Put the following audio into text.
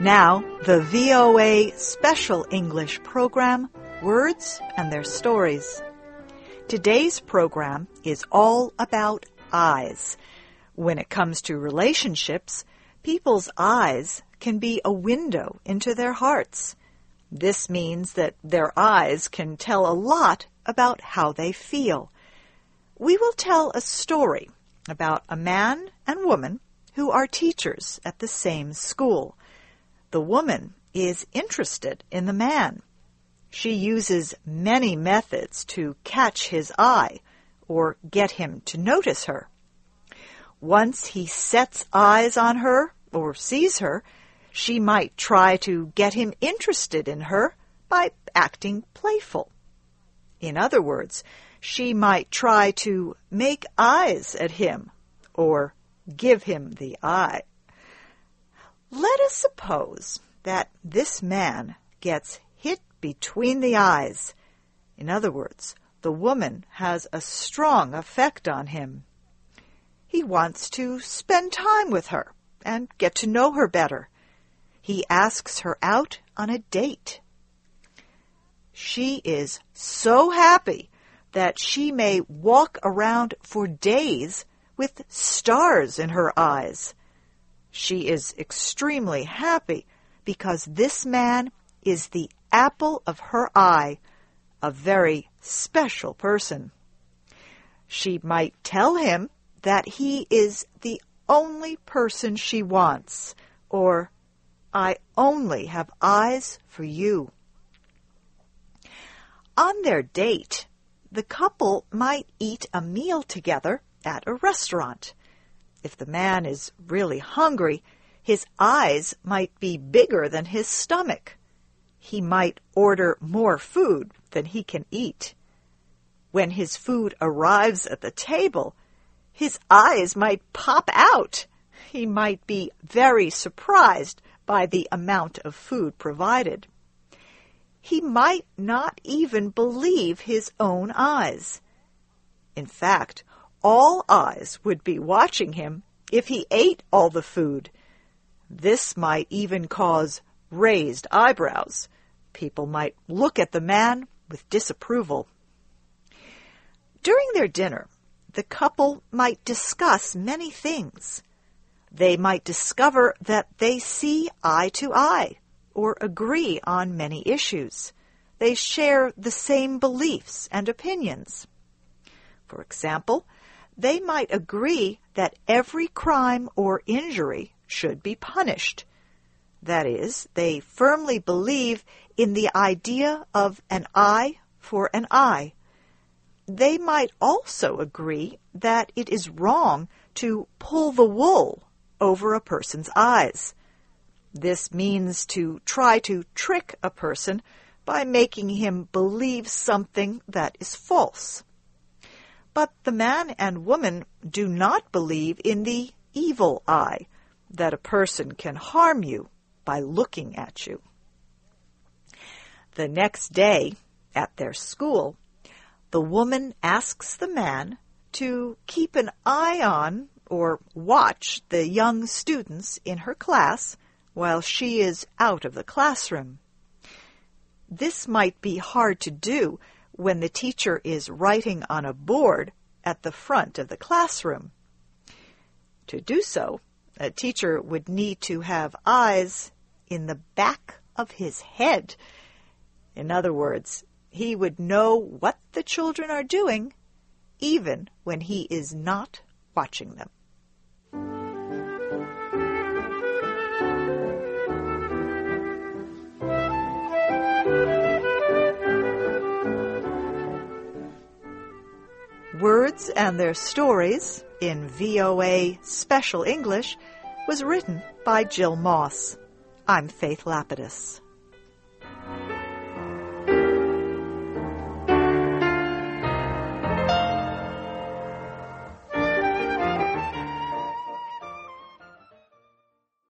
Now, the VOA Special English program, Words and Their Stories. Today's program is all about eyes. When it comes to relationships, people's eyes can be a window into their hearts. This means that their eyes can tell a lot about how they feel. We will tell a story about a man and woman who are teachers at the same school. The woman is interested in the man. She uses many methods to catch his eye or get him to notice her. Once he sets eyes on her or sees her, she might try to get him interested in her by acting playful. In other words, she might try to make eyes at him or give him the eye. Let us suppose that this man gets hit between the eyes. In other words, the woman has a strong effect on him. He wants to spend time with her and get to know her better. He asks her out on a date. She is so happy that she may walk around for days with stars in her eyes. She is extremely happy because this man is the apple of her eye, a very special person. She might tell him that he is the only person she wants, or, "I only have eyes for you." On their date, the couple might eat a meal together at a restaurant. If the man is really hungry, his eyes might be bigger than his stomach. He might order more food than he can eat. When his food arrives at the table, his eyes might pop out. He might be very surprised by the amount of food provided. He might not even believe his own eyes. In fact, all eyes would be watching him if he ate all the food. This might even cause raised eyebrows. People might look at the man with disapproval. During their dinner, the couple might discuss many things. They might discover that they see eye to eye or agree on many issues. They share the same beliefs and opinions. For example, they might agree that every crime or injury should be punished. That is, they firmly believe in the idea of an eye for an eye. They might also agree that it is wrong to pull the wool over a person's eyes. This means to try to trick a person by making him believe something that is false. But the man and woman do not believe in the evil eye, that a person can harm you by looking at you. The next day, at their school, the woman asks the man to keep an eye on or watch the young students in her class while she is out of the classroom. This might be hard to do when the teacher is writing on a board at the front of the classroom. To do so, a teacher would need to have eyes in the back of his head. In other words, he would know what the children are doing, even when he is not watching them. Words and Their Stories in VOA Special English was written by Jill Moss. I'm Faith Lapidus.